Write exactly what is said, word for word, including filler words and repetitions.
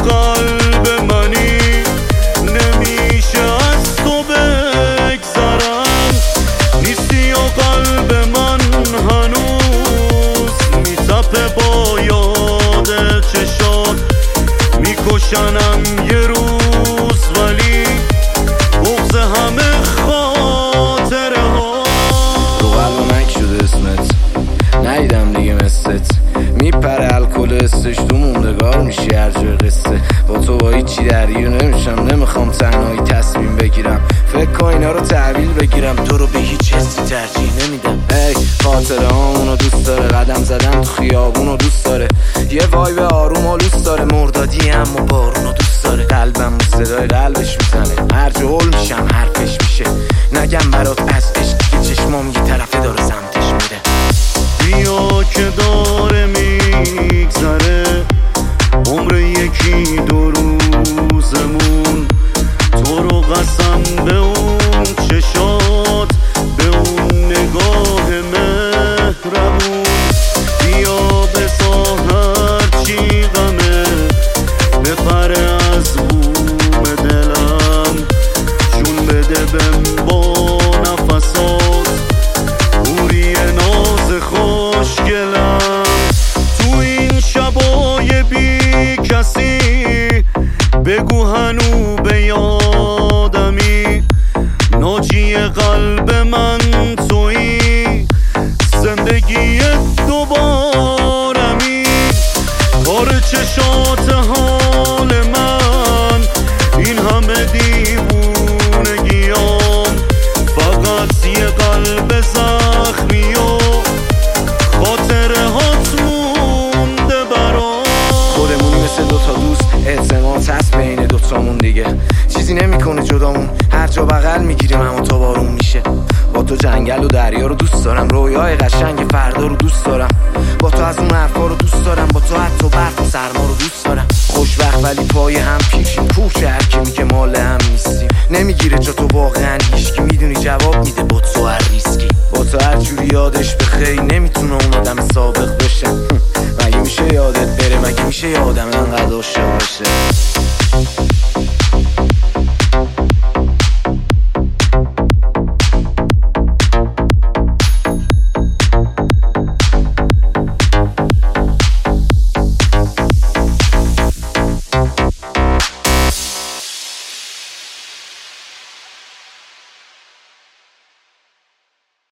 قلب منی، نمیشه از تو بگذرم. نیستی و قلب من هنوز میتپه با یاد چشات، میکشنم یه روز ولی بغض همه خاطره ها. رو قلب من شده اسمت، ندیدم دیگه مثلت. میپره الکل استش تو موندگار میشی هر جای قصه. با تو با هیچی درگیر نمیشم، نمیخوام تنهایی تصمیم بگیرم. فکر کن اینا رو تحویل بگیرم، تو رو به هیچ حسی ترجیح نمیدم. ای خاطره هامونو دوست داره، قدم زدن تو خیابونو دوست داره. یه وایب آروم و دوست داره، مردادی اما بارونو دوست داره. قلبم صدای قلبش میزنه، هر جا هول میشم حرفش میشه. نگم برات از عشق که چشمام یه طرفه داره سمتش میره. بیا که داره میگذره عمر یکی دو روزمون، تو رو قسم به اون چشات، به اون نگاه مهربون. بیا بسا هرچی غمه بپره از بوم دلم، جون بده بهم با نفسات موری ناز خوشگلم. تو این شبای بی کسی بگو هنو به یادمی، ناجی قلب من تویی، زندگی دوبارمی. کار چشات حال من این همه دیوونگیام، فقط یه قلب زخمی و خاطره هات مونده برام. خودمونی مثل دوتا دوست، اعتماد هست بین دوتامون دیگه. چیزی نمیکنه جدامون، هر جا بغل میگیریم اما تا بارون میشه. با تو جنگل و دریا رو دوست دارم، رویای قشنگ فردا رو دوست دارم. با تو از اون حرفا رو دوست دارم، با تو حتی برف و سرما رو دوست دارم. خوشبخت ولی پای هم پیشیم، پوش هر کی میگه مال هم نیستیم. نمیگیره جا تو واقعا هیچکی، میدونی جواب میده با تو هر ریسکی. با تو هر جوری یادش بخیر نمیتونه اون آدم سابق بشه. مگه میشه یادت بره، مگه میشه یه آدم انقدر عاشق باشه؟